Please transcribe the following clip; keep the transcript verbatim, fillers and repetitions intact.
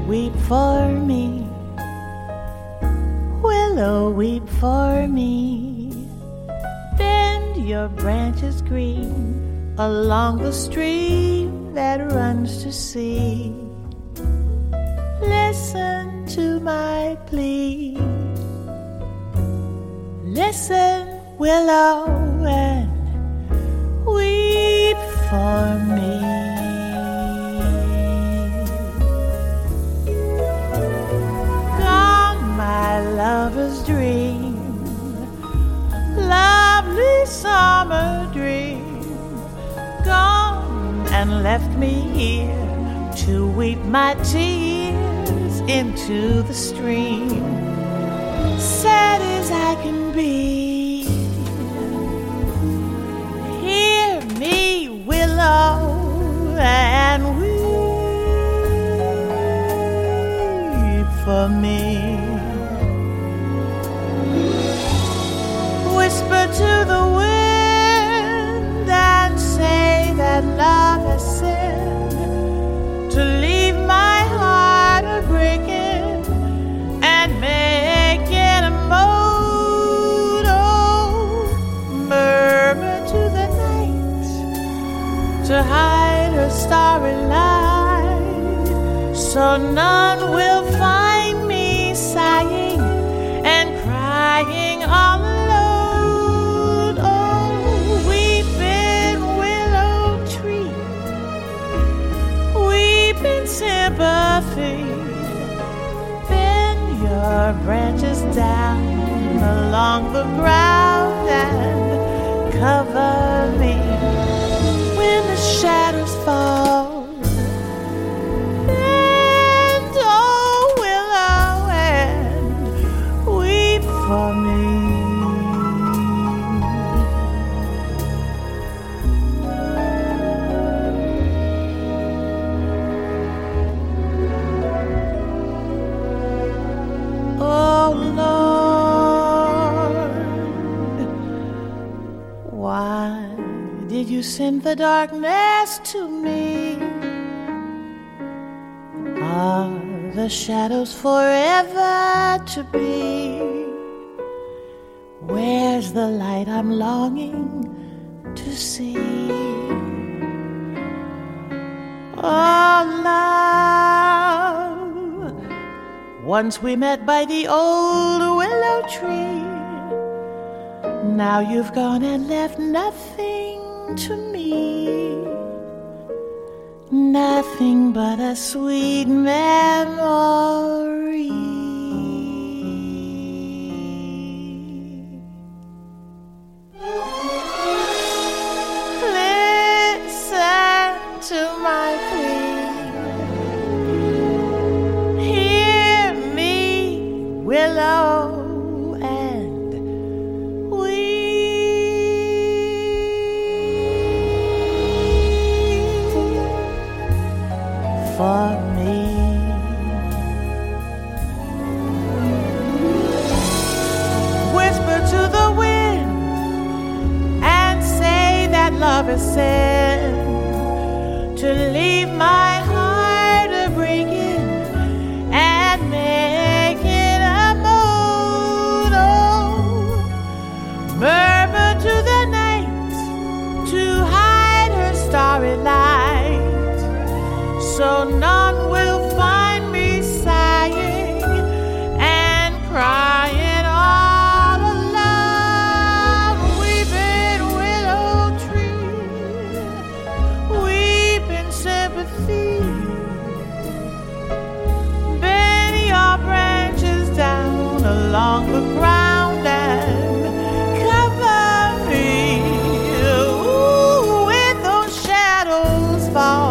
weep for me. Willow, weep for me. Bend your branches green along the stream that runs to sea. Listen to my plea. Listen, willow, and weep for me. Gone, my lover's dream, lovely summer dream. Gone and left me here to weep my tears into the stream. Sad as I can be, hear me, willow, and weep for me. Whisper to the wind and say that love has sinned to leave my heart a breaking and make it a moan. Oh, murmur to the night to hide her starry light, so none will find me sighing and crying all alone. Oh, weeping willow tree, weeping sympathy, bend your branches down along the ground and cover me when the shadows fall. Bend, oh willow, and weep for me. Oh Lord, why did you send the darkness to me? Are the shadows forever to be? Where's the light I'm longing to see? Oh love, once we met by the old willow tree. Now you've gone and left nothing to me, nothing but a sweet memory. Listen to my plea. Hear me, willow, and weep for me. Whisper to the wind and say that love is sin to leave my heart a breaking and make it a moan. Oh, murmur to the night to hide her starry light, so none will find me sighing and crying all alone. Weeping willow tree, weeping sympathy, bend your branches down along the ground and cover me. Ooh, when those shadows fall.